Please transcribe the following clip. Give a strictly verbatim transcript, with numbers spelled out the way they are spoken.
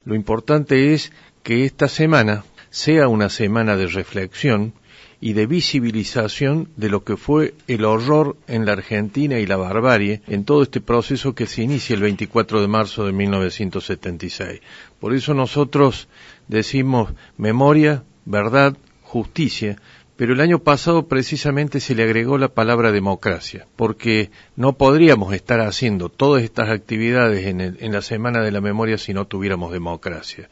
Lo importante es que esta semana sea una semana de reflexión y de visibilización de lo que fue el horror en la Argentina y la barbarie en todo este proceso que se inicia el veinticuatro de marzo de mil novecientos setenta y seis. Por eso nosotros decimos memoria, verdad, justicia, pero el año pasado precisamente se le agregó la palabra democracia, porque no podríamos estar haciendo todas estas actividades en, el, en la Semana de la Memoria si no tuviéramos democracia.